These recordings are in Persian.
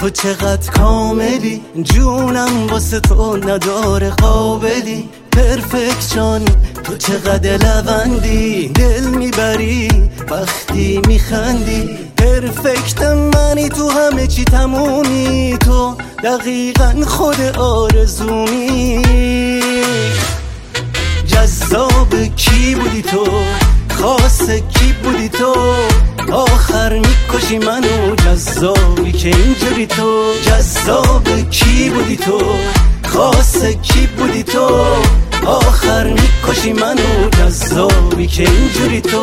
تو چقدر کاملی، جونم واسه تو نداره قابلی. پرفکت جان تو چقدر لوندی، دل میبری وقتی میخندی. پرفکت منی، تو همه چی تمومی، تو دقیقا خود آرزومی. جذاب کی بودی تو، خاص کی بودی تو، آخر میکشی منو جذابی که اینجوری تو. جذاب کی بودی تو، خاص کی بودی تو، آخر میکشی منو جذابی که اینجوری تو.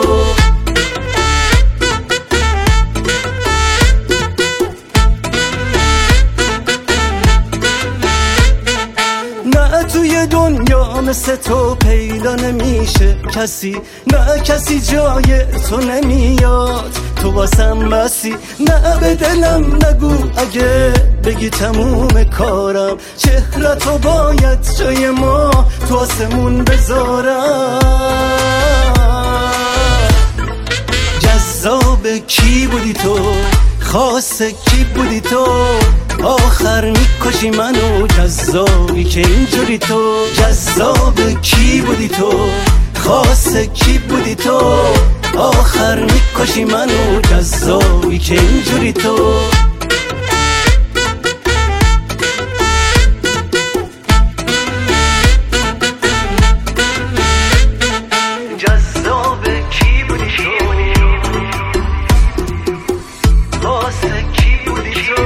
نه توی دنیا مثل تو پیدا نمیشه کسی، نه کسی جای تو نمیاد، تو واسم بسی. نه به دلم نگو اگه بگی تموم کارم، چهرتو باید جای ما تو آسمون بذارم. جذاب کی بودی تو، خاص کی بودی تو، آخر میکشی منو جذابی که اینجوری تو. جذاب کی بودی تو، خاص کی بودی تو، آخر میکشی منو جذابی که اینجوری تو. جذاب کی بودی تو، خاص کی بودی تو،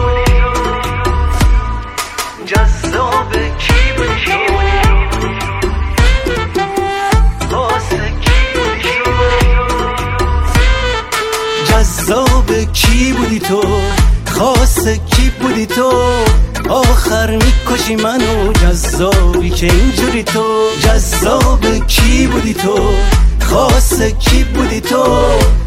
جذاب کی بودی تو، خاص کی بودی تو. جذاب کی بودی تو، خاص کی بودی تو، آخر میکشی منو جذابی که اینجوری تو. جذاب کی بودی تو، خاص کی بودی تو،